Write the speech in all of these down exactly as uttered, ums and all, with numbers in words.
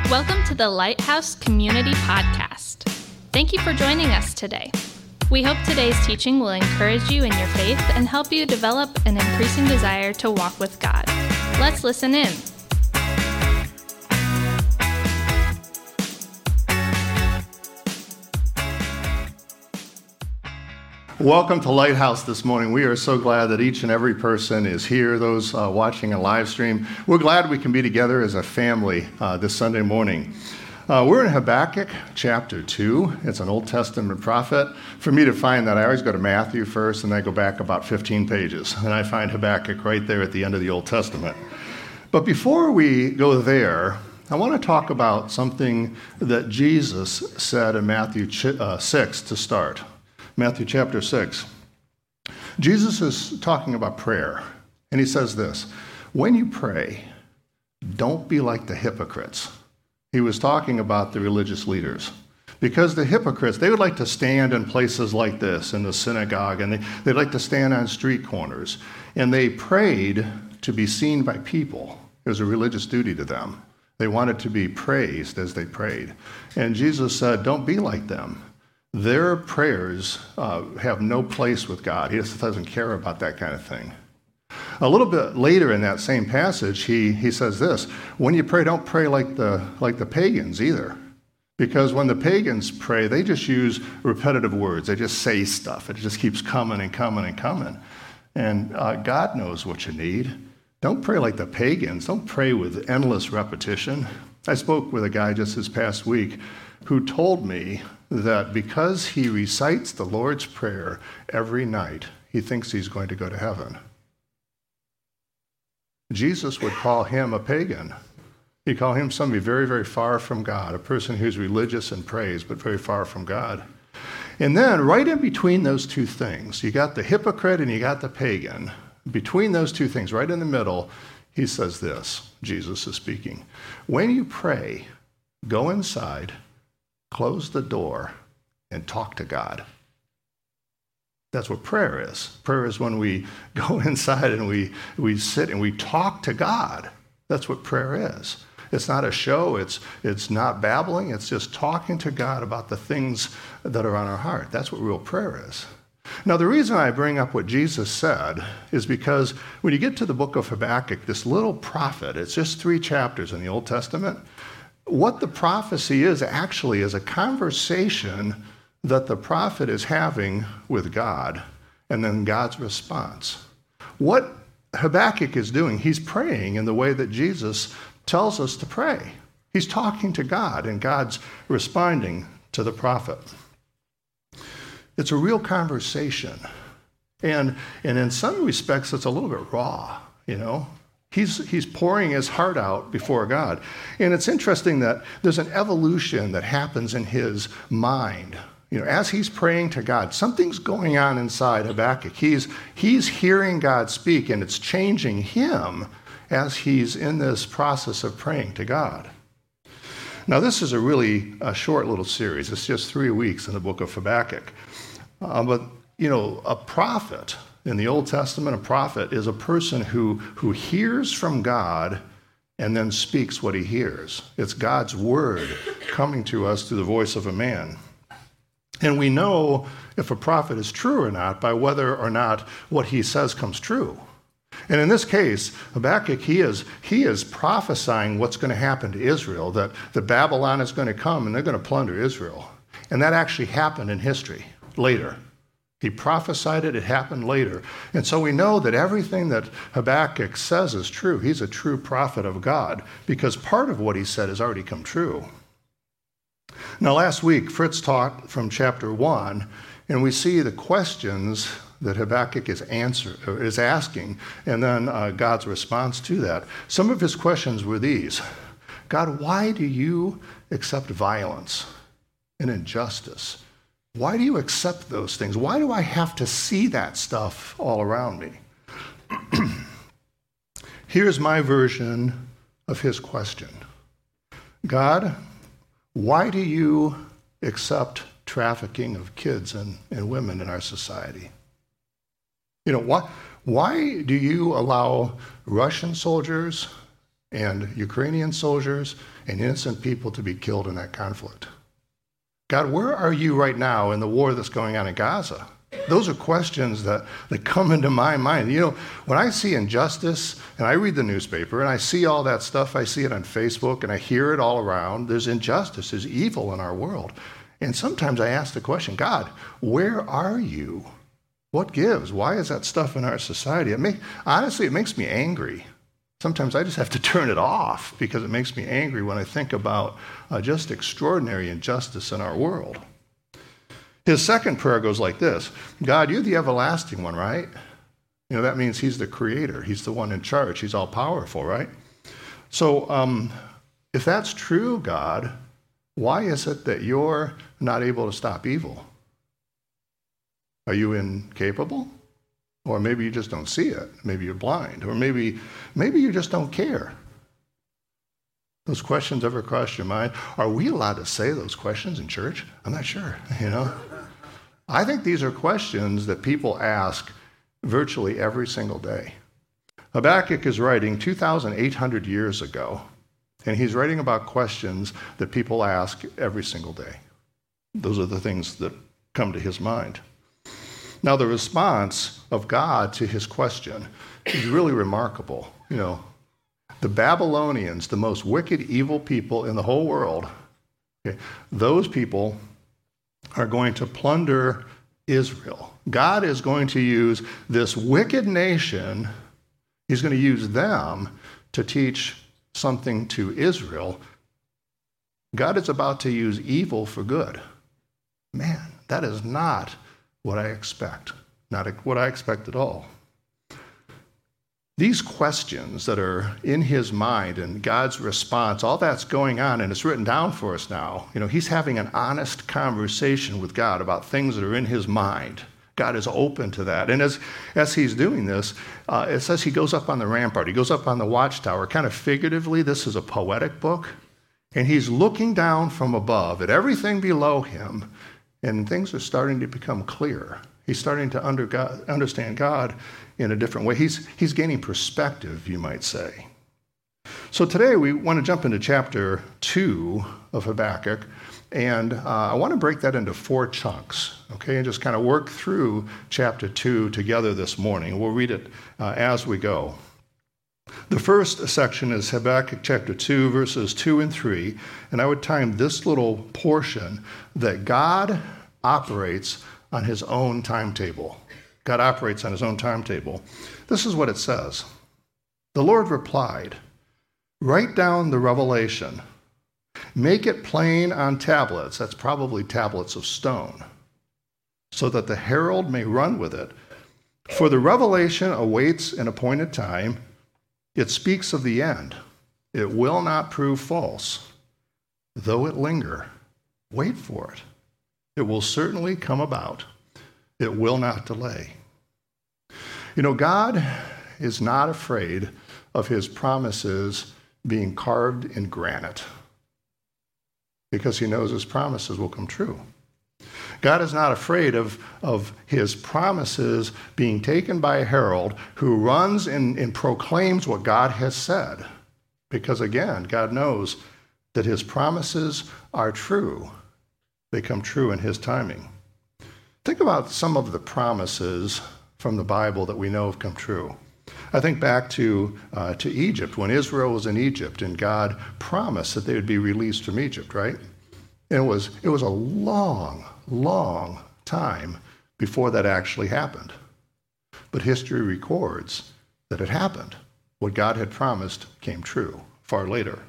Welcome to the Lighthouse Community Podcast. Thank you for joining us today. We hope today's teaching will encourage you in your faith and help you develop an increasing desire to walk with God. Let's listen in. Welcome to Lighthouse this morning. We are so glad that each and every person is here, those uh, watching a live stream. We're glad we can be together as a family uh, this Sunday morning. Uh, we're in Habakkuk chapter two. It's an Old Testament prophet. For me to find that, I always go to Matthew first, and I go back about fifteen pages, and I find Habakkuk right there at the end of the Old Testament. But before we go there, I want to talk about something that Jesus said in Matthew six to start. Matthew chapter six. Jesus is talking about prayer, and he says this: when you pray, don't be like the hypocrites. He was talking about the religious leaders, because the hypocrites, they would like to stand in places like this, in the synagogue, and they, they'd like to stand on street corners, and they prayed to be seen by people. It was a religious duty to them. They wanted to be praised as they prayed. And Jesus said, don't be like them. Their prayers uh, have no place with God. He just doesn't care about that kind of thing. A little bit later in that same passage, he, he says this: when you pray, don't pray like the, like the pagans either. Because when the pagans pray, they just use repetitive words. They just say stuff. It just keeps coming and coming and coming. And uh, God knows what you need. Don't pray like the pagans. Don't pray with endless repetition. I spoke with a guy just this past week who told me that because he recites the Lord's Prayer every night, he thinks he's going to go to heaven. Jesus would call him a pagan. He'd call him somebody very, very far from God, a person who's religious and prays, but very far from God. And then right in between those two things, you got the hypocrite and you got the pagan. Between those two things, right in the middle, he says this, Jesus is speaking: when you pray, go inside, close the door, and talk to God. That's what prayer is. Prayer is when we go inside and we, we sit and we talk to God. That's what prayer is. It's not a show. It's, it's not babbling. It's just talking to God about the things that are on our heart. That's what real prayer is. Now, the reason I bring up what Jesus said is because when you get to the book of Habakkuk, this little prophet, it's just three chapters in the Old Testament. What the prophecy is actually is a conversation that the prophet is having with God, and then God's response. What Habakkuk is doing, he's praying in the way that Jesus tells us to pray. He's talking to God, and God's responding to the prophet. It's a real conversation. And, and in some respects, it's a little bit raw, you know. He's, he's pouring his heart out before God. And it's interesting that there's an evolution that happens in his mind. You know, as he's praying to God, something's going on inside Habakkuk. He's, he's hearing God speak, and it's changing him as he's in this process of praying to God. Now, this is a really a short little series. It's just three weeks in the book of Habakkuk. Uh, but, you know, a prophet in the Old Testament, a prophet is a person who, who hears from God and then speaks what he hears. It's God's word coming to us through the voice of a man. And we know if a prophet is true or not by whether or not what he says comes true. And in this case, Habakkuk, he is, he is prophesying what's going to happen to Israel, that, that Babylon is going to come and they're going to plunder Israel. And that actually happened in history later. He prophesied it, it happened later. And so we know that everything that Habakkuk says is true. He's a true prophet of God because part of what he said has already come true. Now, last week, Fritz taught from chapter one, and we see the questions that Habakkuk is, answer, is asking, and then uh, God's response to that. Some of his questions were these: God, why do you accept violence and injustice? Why do you accept those things? Why do I have to see that stuff all around me? Here's my version of his question. God, why do you accept trafficking of kids and, and women in our society? You know, why, why do you allow Russian soldiers and Ukrainian soldiers and innocent people to be killed in that conflict? God, where are you right now in the war that's going on in Gaza? Those are questions that, that come into my mind. You know, when I see injustice, and I read the newspaper, and I see all that stuff, I see it on Facebook, and I hear it all around. There's injustice, there's evil in our world. And sometimes I ask the question, God, where are you? What gives? Why is that stuff in our society? It may, honestly, it makes me angry. Sometimes I just have to turn it off because it makes me angry when I think about uh, just extraordinary injustice in our world. His second prayer goes like this: God, you're the everlasting one, right? You know, that means he's the creator. He's the one in charge. He's all powerful, right? So um, if that's true, God, why is it that you're not able to stop evil? Are you incapable? Or maybe you just don't see it. Maybe you're blind. Or maybe, maybe you just don't care. Those questions ever cross your mind? Are we allowed to say those questions in church? I'm not sure, you know. I think these are questions that people ask virtually every single day. Habakkuk is writing two thousand eight hundred years ago, and he's writing about questions that people ask every single day. Those are the things that come to his mind. Now, the response of God to his question is really remarkable. You know, the Babylonians, the most wicked, evil people in the whole world, okay, those people are going to plunder Israel. God is going to use this wicked nation, he's going to use them to teach something to Israel. God is about to use evil for good. Man, that is not what I expect. Not what I expect at all. These questions that are in his mind and God's response, all that's going on, and it's written down for us now. You know, he's having an honest conversation with God about things that are in his mind. God is open to that. And as, as he's doing this, uh, it says he goes up on the rampart. He goes up on the watchtower. Kind of figuratively, this is a poetic book. And he's looking down from above at everything below him, and things are starting to become clear. He's starting to under God, understand God in a different way. He's, he's gaining perspective, you might say. So today we want to jump into chapter two of Habakkuk, and uh, I want to break that into four chunks, okay, and just kind of work through chapter two together this morning. We'll read it uh, as we go. The first section is Habakkuk chapter two, verses two and three, and I would time this little portion that God operates on his own timetable. God operates on his own timetable. This is what it says. The Lord replied, "Write down the revelation. Make it plain on tablets," that's probably tablets of stone, "so that the herald may run with it. For the revelation awaits an appointed time. It speaks of the end. It will not prove false. Though it linger, wait for it. It will certainly come about. It will not delay." You know, God is not afraid of his promises being carved in granite because he knows his promises will come true. God is not afraid of, of his promises being taken by a herald who runs and, and proclaims what God has said. Because again, God knows that his promises are true. They come true in his timing. Think about some of the promises from the Bible that we know have come true. I think back to, uh, to Egypt, when Israel was in Egypt and God promised that they would be released from Egypt, right? And it was, it was a long, long time before that actually happened. But history records that it happened. What God had promised came true far later.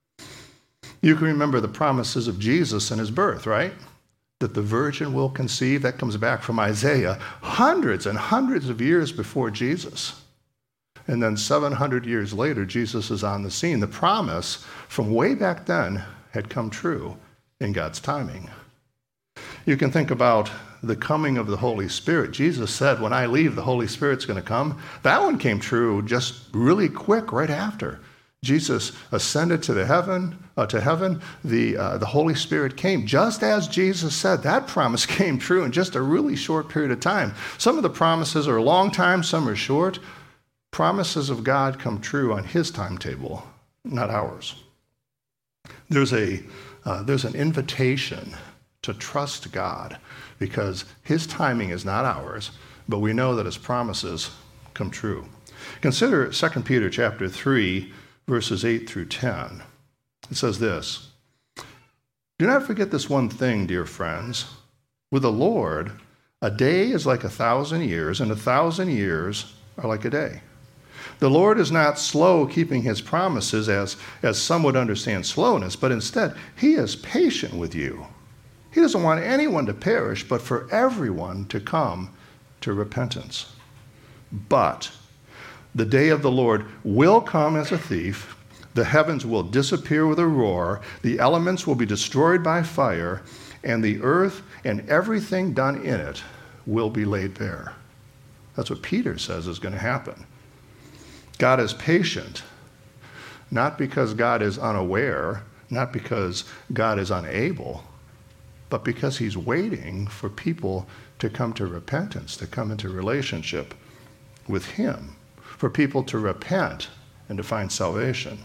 You can remember the promises of Jesus and his birth, right? That the virgin will conceive. That comes back from Isaiah hundreds and hundreds of years before Jesus. And then seven hundred years later, Jesus is on the scene. The promise from way back then had come true in God's timing. You can think about the coming of the Holy Spirit. Jesus said, when I leave, the Holy Spirit's going to come. That one came true just really quick right after. Jesus ascended to the heaven, uh, to heaven. The, uh, the Holy Spirit came. Just as Jesus said, that promise came true in just a really short period of time. Some of the promises are a long time, some are short. Promises of God come true on his timetable, not ours. There's a uh, there's an invitation to trust God because his timing is not ours, but we know that his promises come true. Consider Second Peter chapter three, verses eight through ten. It says this, "Do not forget this one thing, dear friends. With the Lord, a day is like a thousand years, and a thousand years are like a day. The Lord is not slow keeping his promises, as, as some would understand slowness, but instead, he is patient with you. He doesn't want anyone to perish, but for everyone to come to repentance. But the day of the Lord will come as a thief. The heavens will disappear with a roar. The elements will be destroyed by fire, and the earth and everything done in it will be laid bare." That's what Peter says is going to happen. God is patient, not because God is unaware, not because God is unable, but because he's waiting for people to come to repentance, to come into relationship with him, for people to repent and to find salvation.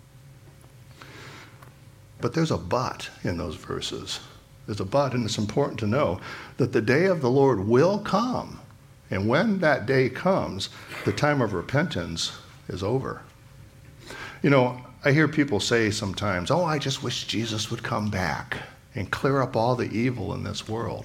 But there's a but in those verses. There's a but, and it's important to know that the day of the Lord will come. And when that day comes, the time of repentance is over. You know, I hear people say sometimes, "Oh, I just wish Jesus would come back and clear up all the evil in this world."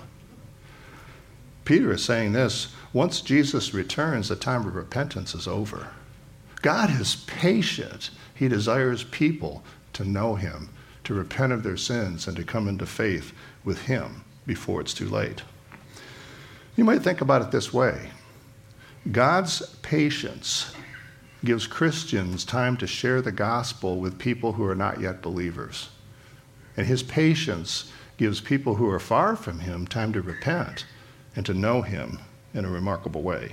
Peter is saying this, once Jesus returns, the time of repentance is over. God is patient. He desires people to know him, to repent of their sins, and to come into faith with him before it's too late. You might think about it this way. God's patience gives Christians time to share the gospel with people who are not yet believers. And his patience gives people who are far from him time to repent and to know him in a remarkable way.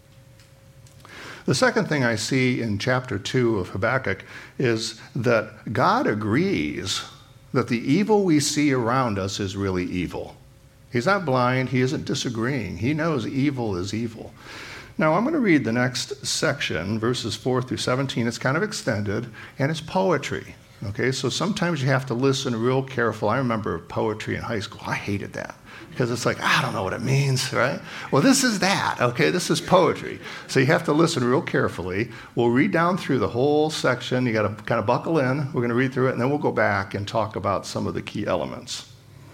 The second thing I see in chapter two of Habakkuk is that God agrees that the evil we see around us is really evil. He's not blind. He isn't disagreeing. He knows evil is evil. Now, I'm going to read the next section, verses four through seventeen. It's kind of extended, and it's poetry. Okay, so sometimes you have to listen real careful. I remember poetry in high school. I hated that because it's like, I don't know what it means, right? Well, this is that, okay? This is poetry. So you have to listen real carefully. We'll read down through the whole section. You got to kind of buckle in. We're going to read through it, and then we'll go back and talk about some of the key elements.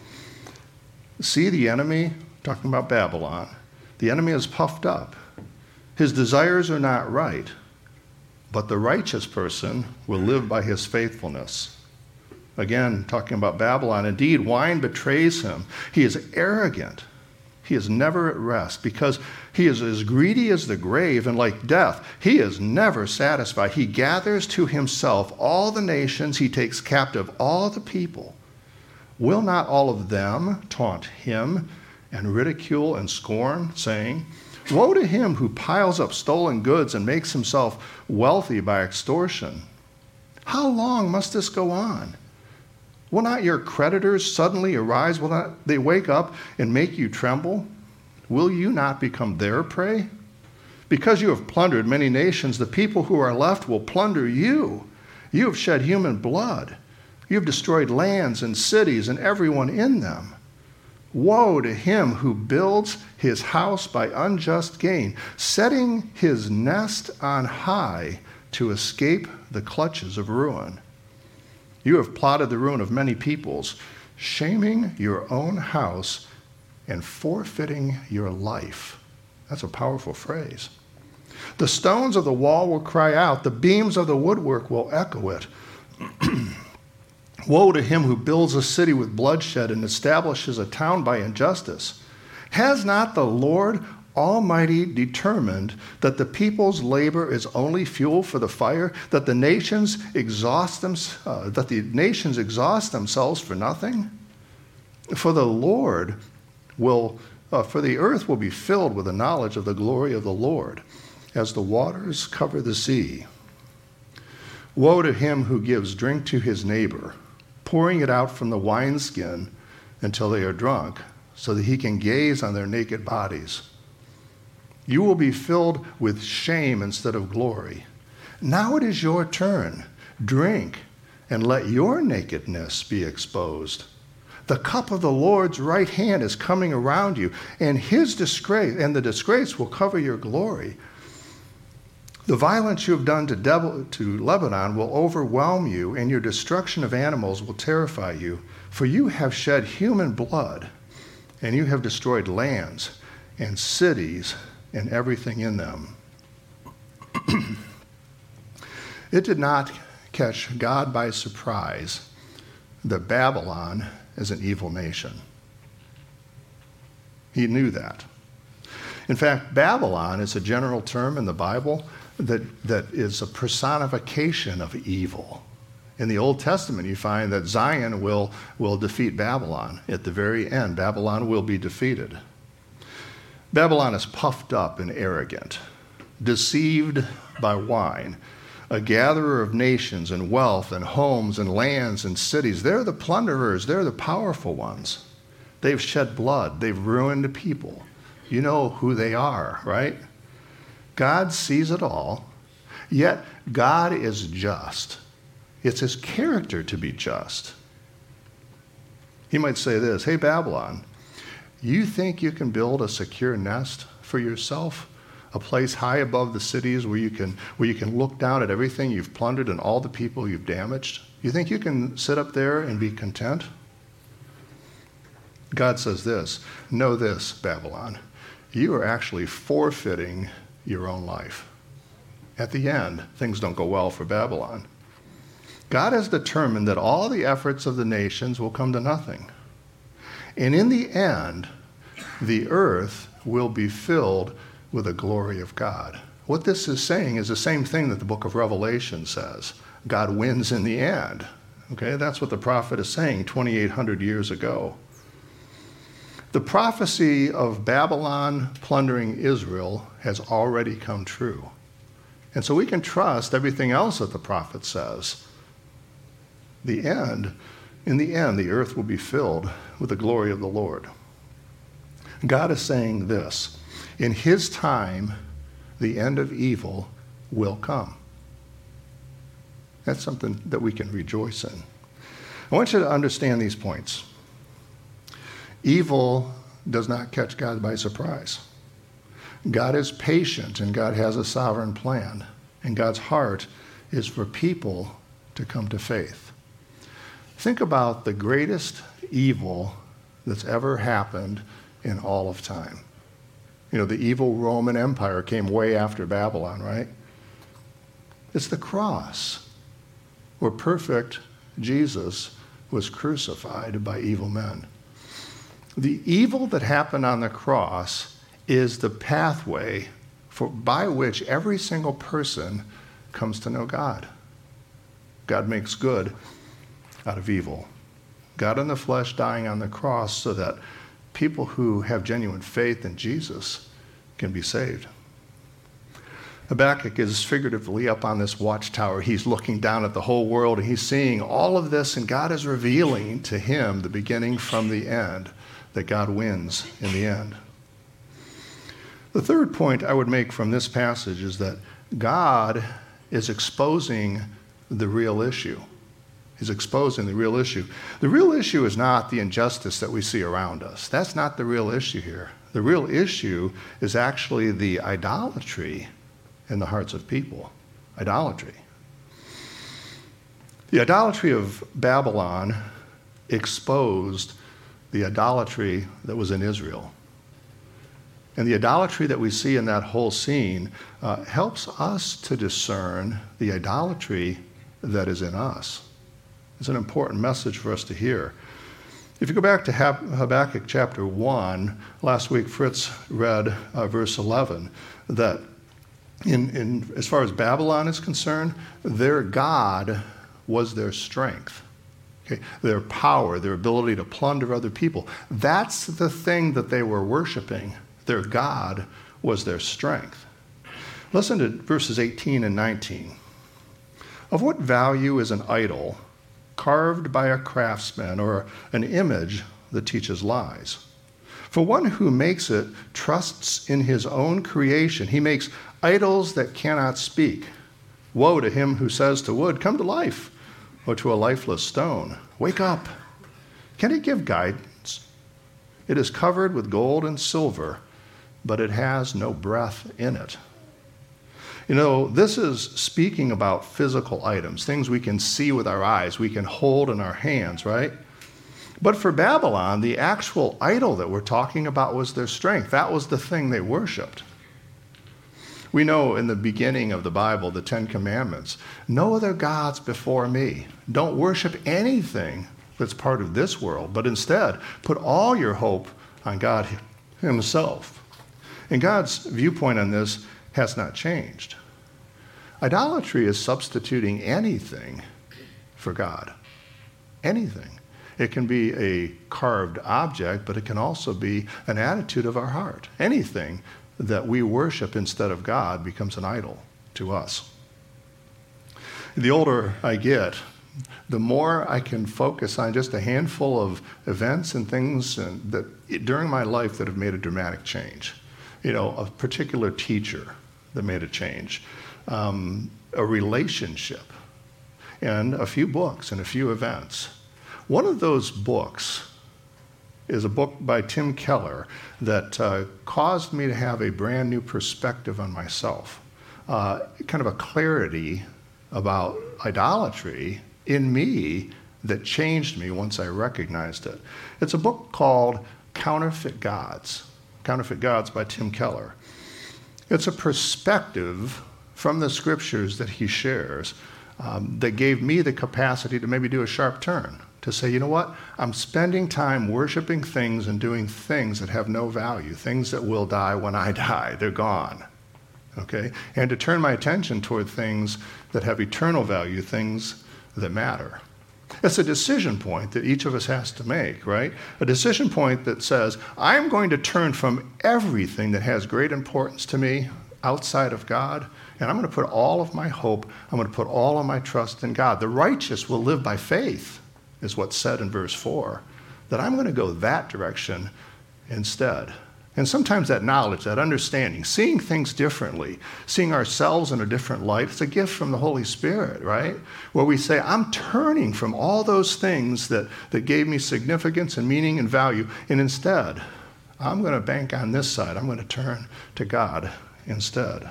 See the enemy, talking about Babylon. The enemy is puffed up. His desires are not right, but the righteous person will live by his faithfulness. Again, talking about Babylon. Indeed, wine betrays him. He is arrogant. He is never at rest because he is as greedy as the grave, and like death, he is never satisfied. He gathers to himself all the nations. He takes captive all the people. Will not all of them taunt him and ridicule and scorn, saying, "Woe to him who piles up stolen goods and makes himself wealthy by extortion. How long must this go on? Will not your creditors suddenly arise? Will not they wake up and make you tremble? Will you not become their prey? Because you have plundered many nations, the people who are left will plunder you. You have shed human blood. You have destroyed lands and cities and everyone in them. Woe to him who builds his house by unjust gain, setting his nest on high to escape the clutches of ruin. You have plotted the ruin of many peoples, shaming your own house and forfeiting your life." That's a powerful phrase. "The stones of the wall will cry out, the beams of the woodwork will echo it. Woe to him who builds a city with bloodshed and establishes a town by injustice. Has not the Lord Almighty determined that the people's labor is only fuel for the fire, that the nations exhaust them, uh, that the nations exhaust themselves for nothing? For the Lord will, uh, for the earth will be filled with the knowledge of the glory of the Lord, as the waters cover the sea. Woe to him who gives drink to his neighbor, pouring it out from the wineskin until they are drunk, so that he can gaze on their naked bodies. You will be filled with shame instead of glory. Now it is your turn. Drink, and let your nakedness be exposed. The cup of the Lord's right hand is coming around you, and his disgrace, and the disgrace will cover your glory. The violence you have done to, devil, to Lebanon will overwhelm you, and your destruction of animals will terrify you. For you have shed human blood, and you have destroyed lands and cities and everything in them. It did not catch God by surprise that Babylon is an evil nation. He knew that. In fact, Babylon is a general term in the Bible that, that is a personification of evil. In the Old Testament, you find that Zion will, will defeat Babylon. At the very end, Babylon will be defeated. Babylon is puffed up and arrogant, deceived by wine, a gatherer of nations and wealth and homes and lands and cities. They're the plunderers. They're the powerful ones. They've shed blood. They've ruined people. You know who they are, right? God sees it all, yet God is just. It's his character to be just. He might say this, hey, Babylon, you think you can build a secure nest for yourself? A place high above the cities where you can where you can look down at everything you've plundered and all the people you've damaged? You think you can sit up there and be content? God says this, know this, Babylon, you are actually forfeiting your own life. At the end, things don't go well for Babylon. God has determined that all the efforts of the nations will come to nothing. And in the end, the earth will be filled with the glory of God. What this is saying is the same thing that the book of Revelation says. God wins in the end. Okay, that's what the prophet is saying twenty-eight hundred years ago. The prophecy of Babylon plundering Israel has already come true. And so we can trust everything else that the prophet says. The end, in the end, the earth will be filled with the glory of the Lord. God is saying this, in his time, the end of evil will come. That's something that we can rejoice in. I want you to understand these points. Evil does not catch God by surprise. God is patient and God has a sovereign plan. And God's heart is for people to come to faith. Think about the greatest evil that's ever happened in all of time. You know, the evil Roman Empire came way after Babylon, right? It's the cross, where perfect Jesus was crucified by evil men. The evil that happened on the cross is the pathway for, by which every single person comes to know God. God makes good out of evil. God in the flesh dying on the cross so that people who have genuine faith in Jesus can be saved. Habakkuk is figuratively up on this watchtower. He's looking down at the whole world and he's seeing all of this, and God is revealing to him the beginning from the end, that God wins in the end. The third point I would make from this passage is that God is exposing the real issue. He's exposing the real issue. The real issue is not the injustice that we see around us. That's not the real issue here. The real issue is actually the idolatry in the hearts of people. Idolatry. The idolatry of Babylon exposed the idolatry that was in Israel. And the idolatry that we see in that whole scene uh, helps us to discern the idolatry that is in us. It's an important message for us to hear. If you go back to Habakkuk chapter one, last week Fritz read uh, verse eleven, that in, in, as far as Babylon is concerned, their God was their strength. Okay? Their power, their ability to plunder other people. That's the thing that they were worshiping. Their God was their strength. Listen to verses eighteen and nineteen. Of what value is an idol carved by a craftsman, or an image that teaches lies? For one who makes it trusts in his own creation. He makes idols that cannot speak. Woe to him who says to wood, come to life, or to a lifeless stone, wake up. Can it give guidance? It is covered with gold and silver, but it has no breath in it. You know, this is speaking about physical items, things we can see with our eyes, we can hold in our hands, right? But for Babylon, the actual idol that we're talking about was their strength. That was the thing they worshiped. We know in the beginning of the Bible, the Ten Commandments, no other gods before me. Don't worship anything that's part of this world, but instead put all your hope on God himself. And God's viewpoint on this has not changed. Idolatry is substituting anything for God. Anything. It can be a carved object, but it can also be an attitude of our heart. Anything that we worship instead of God becomes an idol to us. The older I get, the more I can focus on just a handful of events and things that during my life that have made a dramatic change. You know, a particular teacher that made a change, um, a relationship, and a few books and a few events. One of those books is a book by Tim Keller that uh, caused me to have a brand new perspective on myself, uh, kind of a clarity about idolatry in me that changed me once I recognized it. It's a book called Counterfeit Gods, Counterfeit Gods by Tim Keller. It's a perspective from the scriptures that he shares um, that gave me the capacity to maybe do a sharp turn, to say, you know what, I'm spending time worshiping things and doing things that have no value, things that will die when I die. They're gone, okay? And to turn my attention toward things that have eternal value, things that matter. It's a decision point that each of us has to make, right? A decision point that says, I'm going to turn from everything that has great importance to me outside of God, and I'm going to put all of my hope, I'm going to put all of my trust in God. The righteous will live by faith, is what's said in verse four, that I'm going to go that direction instead. And sometimes that knowledge, that understanding, seeing things differently, seeing ourselves in a different light, it's a gift from the Holy Spirit, right? Where we say, I'm turning from all those things that, that gave me significance and meaning and value, and instead, I'm going to bank on this side. I'm going to turn to God instead.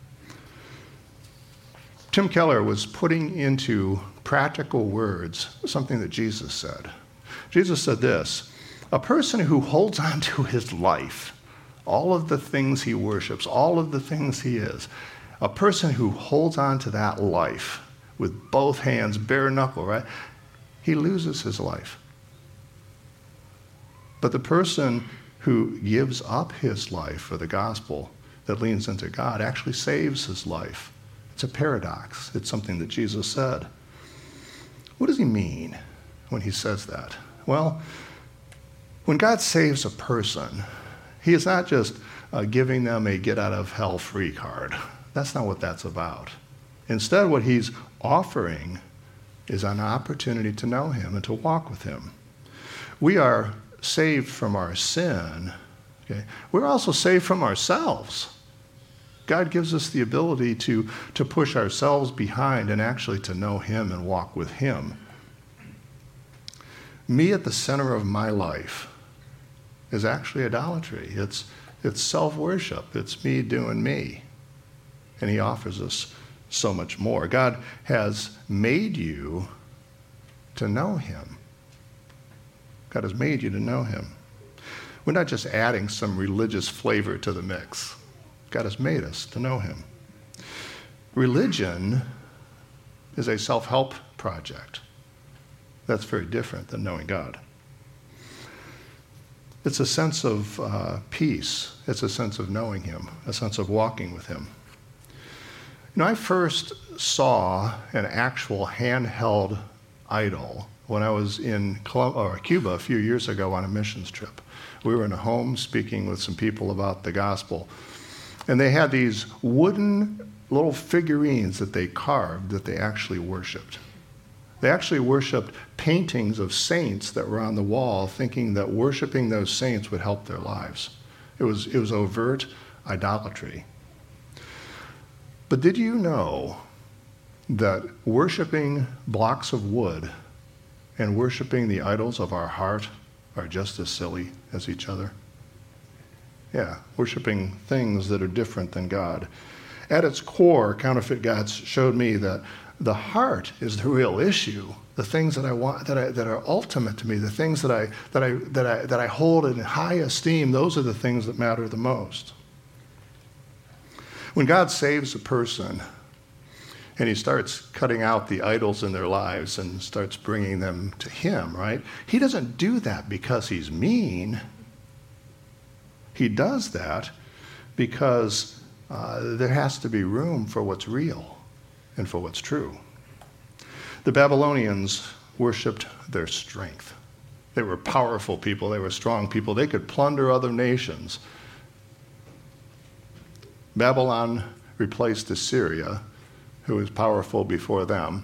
Tim Keller was putting into practical words something that Jesus said. Jesus said this, a person who holds on to his life, all of the things he worships, all of the things he is, a person who holds on to that life with both hands, bare knuckle, right? He loses his life. But the person who gives up his life for the gospel that leans into God actually saves his life. It's a paradox. It's something that Jesus said. What does he mean when he says that? Well, when God saves a person, he is not just uh, giving them a get-out-of-hell-free card. That's not what that's about. Instead, what he's offering is an opportunity to know him and to walk with him. We are saved from our sin. Okay? We're also saved from ourselves. God gives us the ability to, to push ourselves behind and actually to know him and walk with him. Me at the center of my life is actually idolatry. It's, it's self-worship. It's me doing me. And he offers us so much more. God has made you to know him. God has made you to know him. We're not just adding some religious flavor to the mix. God has made us to know him. Religion is a self-help project. That's very different than knowing God. It's a sense of uh, peace. It's a sense of knowing him, a sense of walking with him. You know, I first saw an actual handheld idol when I was in Colum- or Cuba a few years ago on a missions trip. We were in a home speaking with some people about the gospel. And they had these wooden little figurines that they carved that they actually worshiped. They actually worshiped paintings of saints that were on the wall, thinking that worshiping those saints would help their lives. It was, it was overt idolatry. But did you know that worshiping blocks of wood and worshiping the idols of our heart are just as silly as each other? Yeah, worshiping things that are different than God. At its core, counterfeit gods showed me that the heart is the real issue. The things that I want, that I, that are ultimate to me, the things that I that I that I that I hold in high esteem, those are the things that matter the most. When God saves a person and he starts cutting out the idols in their lives and starts bringing them to him, right? He doesn't do that because he's mean. He does that because uh, there has to be room for what's real and for what's true. The Babylonians worshipped their strength. They were powerful people. They were strong people. They could plunder other nations. Babylon replaced Assyria, who was powerful before them.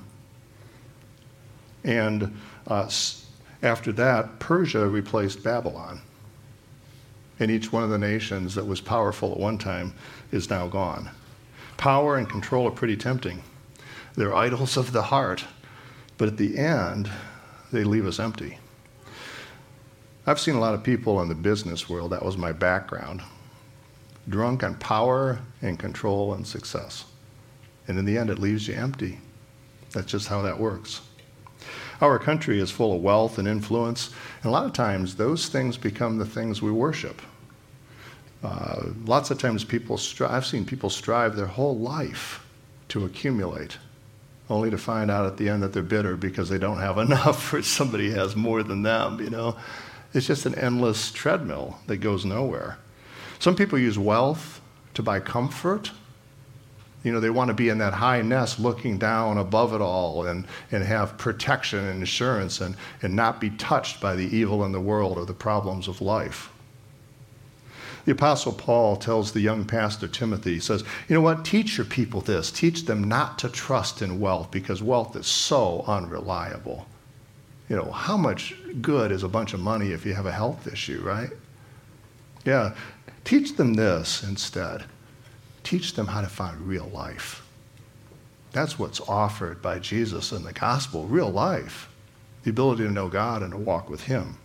And uh, after that, Persia replaced Babylon. And each one of the nations that was powerful at one time is now gone. Power and control are pretty tempting. They're idols of the heart, but at the end, they leave us empty. I've seen a lot of people in the business world, that was my background, drunk on power and control and success. And in the end, it leaves you empty. That's just how that works. Our country is full of wealth and influence, and a lot of times those things become the things we worship. Uh, lots of times people strive, I've seen people strive their whole life to accumulate, only to find out at the end that they're bitter because they don't have enough or somebody has more than them, you know. It's just an endless treadmill that goes nowhere. Some people use wealth to buy comfort. You know, they want to be in that high nest looking down above it all and, and have protection and insurance and, and not be touched by the evil in the world or the problems of life. The Apostle Paul tells the young pastor Timothy, he says, you know what, teach your people this. Teach them not to trust in wealth because wealth is so unreliable. You know, how much good is a bunch of money if you have a health issue, right? Yeah, teach them this instead. Teach them how to find real life. That's what's offered by Jesus in the gospel, real life, the ability to know God and to walk with him.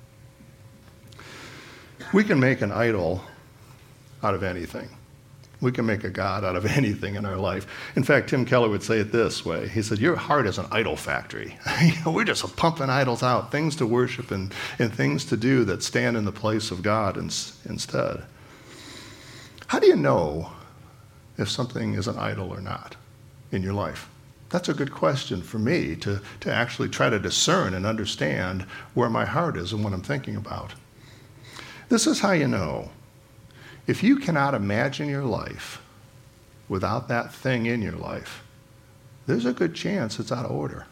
We can make an idol out of anything. We can make a God out of anything in our life. In fact, Tim Keller would say it this way. He said, your heart is an idol factory. You know, we're just pumping idols out, things to worship and, and things to do that stand in the place of God in, instead. How do you know if something is an idol or not in your life? That's a good question for me to, to actually try to discern and understand where my heart is and what I'm thinking about. This is how you know. If you cannot imagine your life without that thing in your life, there's a good chance it's out of order,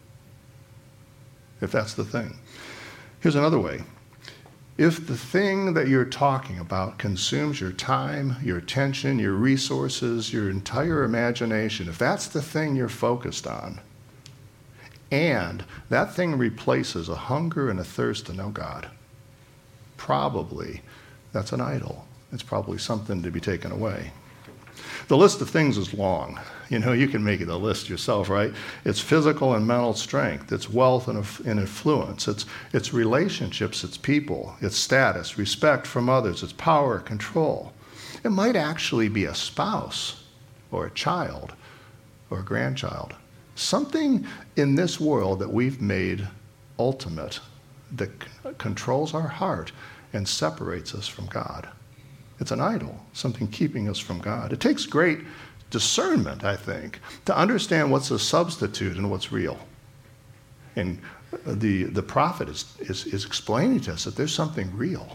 if that's the thing. Here's another way. If the thing that you're talking about consumes your time, your attention, your resources, your entire imagination, if that's the thing you're focused on, and that thing replaces a hunger and a thirst to know God, probably that's an idol. It's probably something to be taken away. The list of things is long. You know, you can make the list yourself, right? It's physical and mental strength. It's wealth and, and influence. It's, it's relationships. It's people. It's status, respect from others. It's power, control. It might actually be a spouse or a child or a grandchild. Something in this world that we've made ultimate that c- controls our heart and separates us from God. It's an idol, something keeping us from God. It takes great discernment, I think, to understand what's a substitute and what's real. And the, the prophet is, is, is explaining to us that there's something real.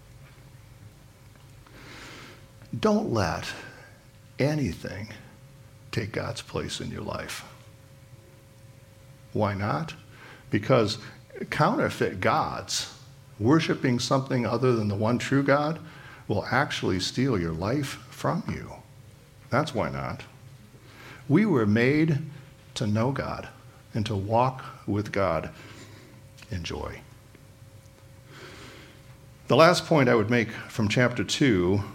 Don't let anything take God's place in your life. Why not? Because counterfeit gods, worshiping something other than the one true God, will actually steal your life from you. That's why not. We were made to know God and to walk with God in joy. The last point I would make from chapter two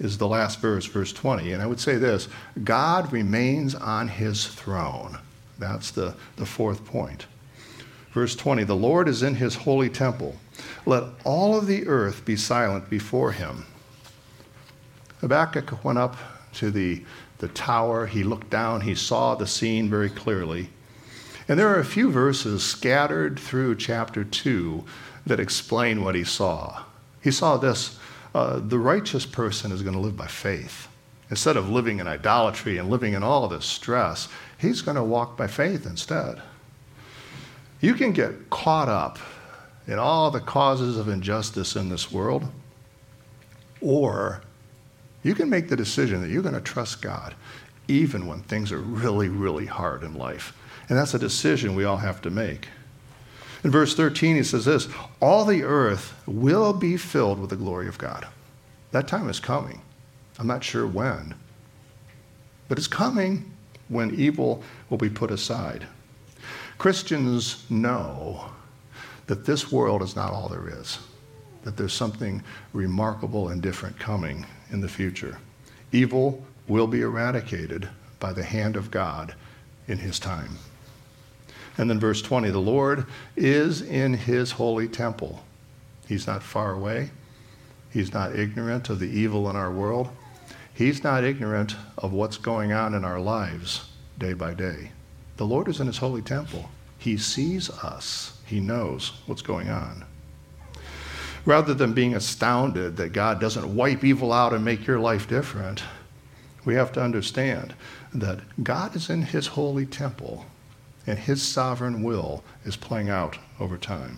is the last verse, verse twenty. And I would say this: God remains on his throne. That's the, the fourth point. Verse twenty, the Lord is in his holy temple. Let all of the earth be silent before him. Habakkuk went up to the, the tower. He looked down. He saw the scene very clearly. And there are a few verses scattered through chapter two that explain what he saw. He saw this: uh, the righteous person is going to live by faith. Instead of living in idolatry and living in all this stress, he's going to walk by faith instead. You can get caught up in all the causes of injustice in this world, or you can make the decision that you're going to trust God even when things are really, really hard in life. And that's a decision we all have to make. In verse thirteen, he says this: all the earth will be filled with the glory of God. That time is coming. I'm not sure when, but it's coming when evil will be put aside. Christians know that this world is not all there is, that there's something remarkable and different coming in the future. Evil will be eradicated by the hand of God in his time. And then verse twenty, the Lord is in his holy temple. He's not far away. He's not ignorant of the evil in our world. He's not ignorant of what's going on in our lives day by day. The Lord is in his holy temple. He sees us. He knows what's going on. Rather than being astounded that God doesn't wipe evil out and make your life different, we have to understand that God is in his holy temple, and his sovereign will is playing out over time.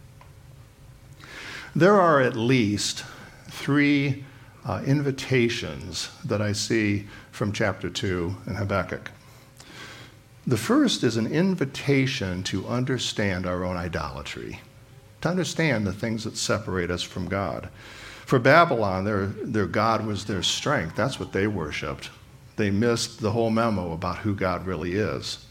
There are at least three uh, invitations that I see from chapter two in Habakkuk. The first is an invitation to understand our own idolatry, to understand the things that separate us from God. For Babylon, their, their God was their strength. That's what they worshiped. They missed the whole memo about who God really is.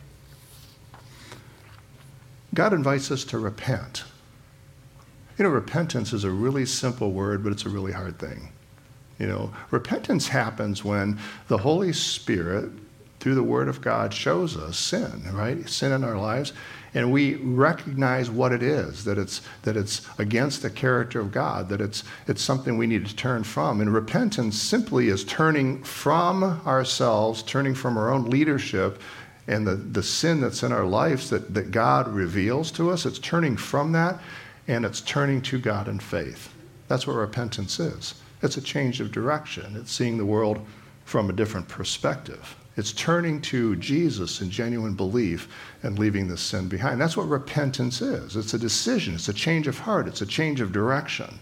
God invites us to repent. You know, repentance is a really simple word, but it's a really hard thing. You know, repentance happens when the Holy Spirit, through the Word of God, shows us sin, right? Sin in our lives, and we recognize what it is, that it's that it's against the character of God, that it's it's something we need to turn from. And repentance simply is turning from ourselves, turning from our own leadership and the, the sin that's in our lives that, that God reveals to us. It's turning from that, and it's turning to God in faith. That's what repentance is. It's a change of direction. It's seeing the world from a different perspective. It's turning to Jesus in genuine belief and leaving the sin behind. That's what repentance is. It's a decision. It's a change of heart. It's a change of direction.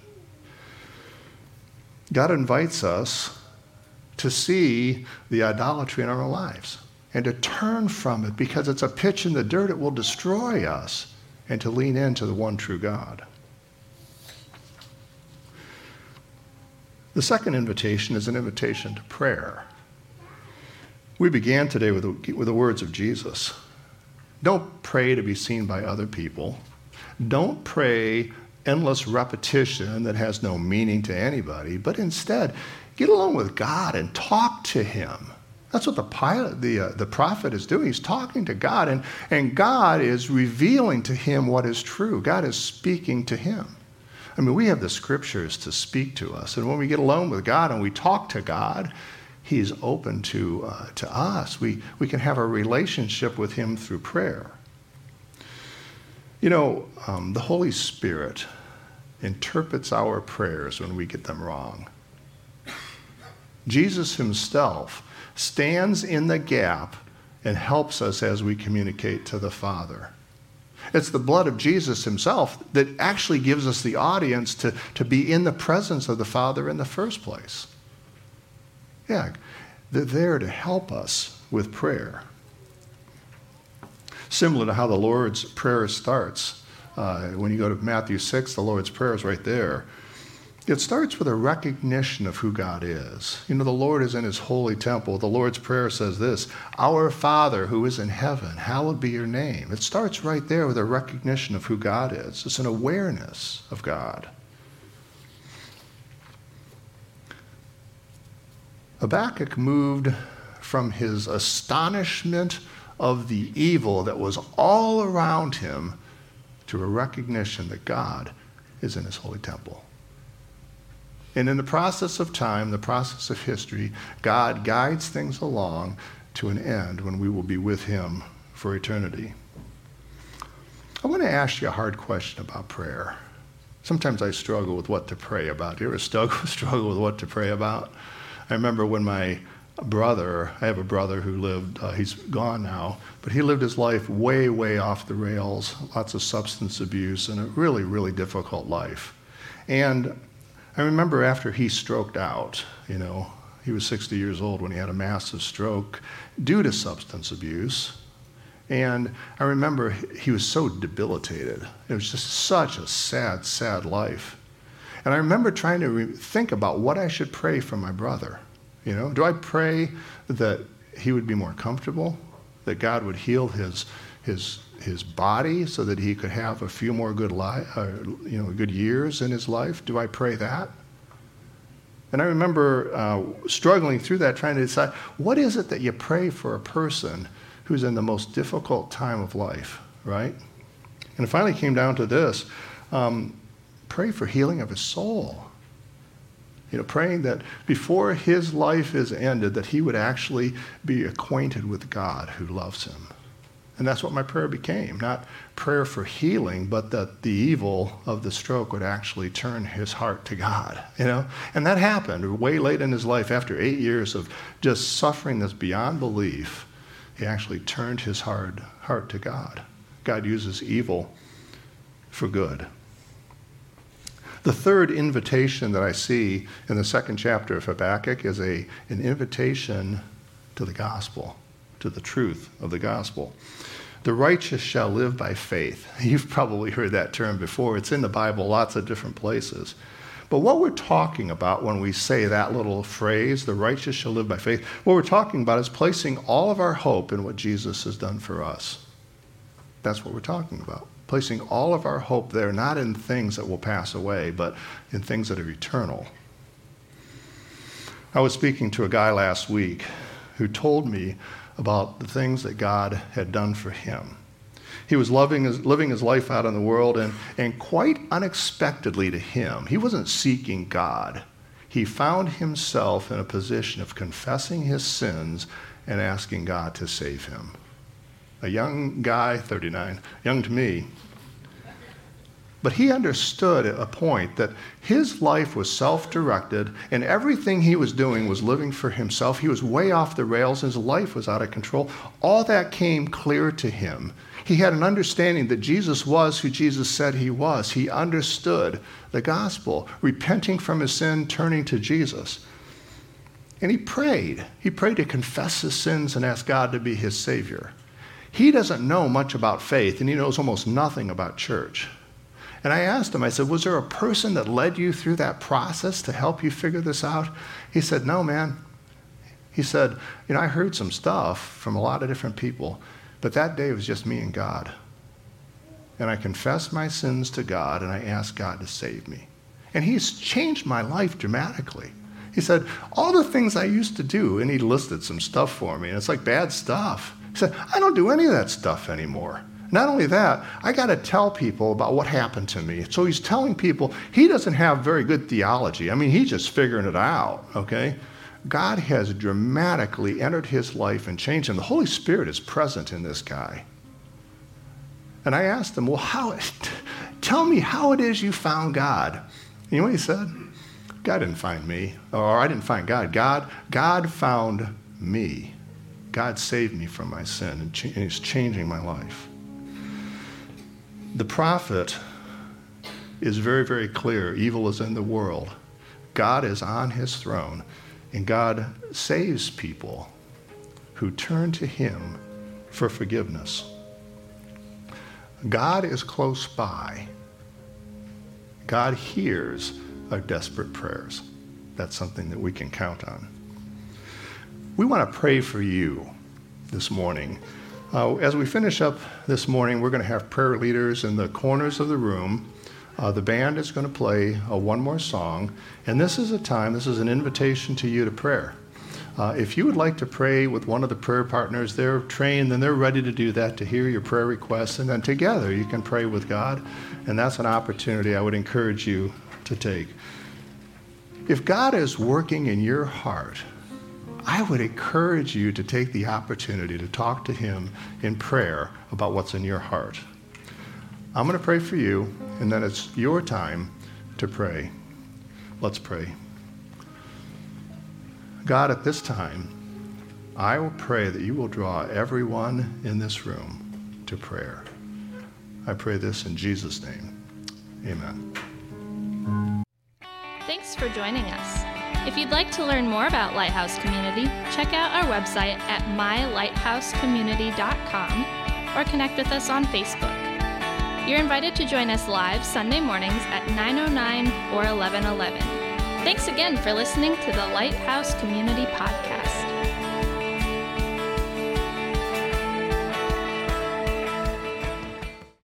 God invites us to see the idolatry in our lives and to turn from it because it's a pitch in the dirt. It will destroy us, and to lean into the one true God. The second invitation is an invitation to prayer. We began today with the, with the words of Jesus. Don't pray to be seen by other people. Don't pray endless repetition that has no meaning to anybody, but instead, get along with God and talk to him. That's what the pilot, the uh, the prophet is doing. He's talking to God, and, and God is revealing to him what is true. God is speaking to him. I mean, we have the scriptures to speak to us, and when we get alone with God and we talk to God, he's open to uh, to us. We we can have a relationship with him through prayer. You know, um, the Holy Spirit interprets our prayers when we get them wrong. Jesus himself stands in the gap and helps us as we communicate to the Father. It's the blood of Jesus himself that actually gives us the audience to, to be in the presence of the Father in the first place. Yeah, they're there to help us with prayer. Similar to how the Lord's Prayer starts. Uh, when you go to Matthew six, the Lord's Prayer is right there. It starts with a recognition of who God is. You know, the Lord is in his holy temple. The Lord's Prayer says this: Our Father who is in heaven, hallowed be your name. It starts right there with a recognition of who God is. It's an awareness of God. Habakkuk moved from his astonishment of the evil that was all around him to a recognition that God is in his holy temple. And in the process of time, the process of history, God guides things along to an end when we will be with him for eternity. I want to ask you a hard question about prayer. Sometimes I struggle with what to pray about. Do you ever struggle, struggle with what to pray about? I remember when my brother, I have a brother who lived, uh, he's gone now, but he lived his life way, way off the rails, lots of substance abuse, and a really, really difficult life. And I remember after he stroked out, you know, he was sixty years old when he had a massive stroke due to substance abuse. And I remember he was so debilitated. It was just such a sad, sad life. And I remember trying to re- think about what I should pray for my brother. You know, do I pray that he would be more comfortable, that God would heal his his his body so that he could have a few more good li- uh, you know, good years in his life? Do I pray that? And I remember uh, struggling through that, trying to decide, what is it that you pray for a person who's in the most difficult time of life, right? And it finally came down to this, um, pray for healing of his soul. You know, praying that before his life is ended, that he would actually be acquainted with God who loves him. And that's what my prayer became, not prayer for healing, but that the evil of the stroke would actually turn his heart to God, you know? And that happened way late in his life. After eight years of just suffering that's beyond belief, he actually turned his heart, heart to God. God uses evil for good. The third invitation that I see in the second chapter of Habakkuk is a, an invitation to the gospel, to the truth of the gospel. The righteous shall live by faith. You've probably heard that term before. It's in the Bible, lots of different places. But what we're talking about when we say that little phrase, the righteous shall live by faith, what we're talking about is placing all of our hope in what Jesus has done for us. That's what we're talking about. Placing all of our hope there, not in things that will pass away, but in things that are eternal. I was speaking to a guy last week who told me about the things that God had done for him. He was loving his, living his life out in the world, and, and quite unexpectedly to him, he wasn't seeking God. He found himself in a position of confessing his sins and asking God to save him. A young guy, thirty-nine, young to me. But he understood at a point that his life was self-directed and everything he was doing was living for himself. He was way off the rails. His life was out of control. All that came clear to him. He had an understanding that Jesus was who Jesus said he was. He understood the gospel, repenting from his sin, turning to Jesus. And he prayed. He prayed to confess his sins and ask God to be his Savior. He doesn't know much about faith, and he knows almost nothing about church. And I asked him, I said, was there a person that led you through that process to help you figure this out? He said, no, man. He said, you know, I heard some stuff from a lot of different people, but that day it was just me and God. And I confessed my sins to God, and I asked God to save me. And he's changed my life dramatically. He said, all the things I used to do, and he listed some stuff for me, and it's like bad stuff. He said, I don't do any of that stuff anymore. Not only that, I got to tell people about what happened to me. So he's telling people he doesn't have very good theology. I mean, he's just figuring it out, okay? God has dramatically entered his life and changed him. The Holy Spirit is present in this guy. And I asked him, well, how? Tell me how it is you found God. You know what he said? God didn't find me. Or I didn't find God. God, God found me. God saved me from my sin, and he's changing my life. The prophet is very, very clear. Evil is in the world. God is on his throne, and God saves people who turn to him for forgiveness. God is close by. God hears our desperate prayers. That's something that we can count on. We want to pray for you this morning. Uh, as we finish up this morning, we're going to have prayer leaders in the corners of the room. Uh, the band is going to play uh, one more song, and this is a time, this is an invitation to you to prayer. Uh, if you would like to pray with one of the prayer partners, they're trained and they're ready to do that, to hear your prayer requests, and then together you can pray with God, and that's an opportunity I would encourage you to take. If God is working in your heart, I would encourage you to take the opportunity to talk to him in prayer about what's in your heart. I'm going to pray for you, and then it's your time to pray. Let's pray. God, at this time, I will pray that you will draw everyone in this room to prayer. I pray this in Jesus' name. Amen. Thanks for joining us. If you'd like to learn more about Lighthouse Community, check out our website at my lighthouse community dot com or connect with us on Facebook. You're invited to join us live Sunday mornings at nine oh nine or eleven eleven. Thanks again for listening to the Lighthouse Community Podcast.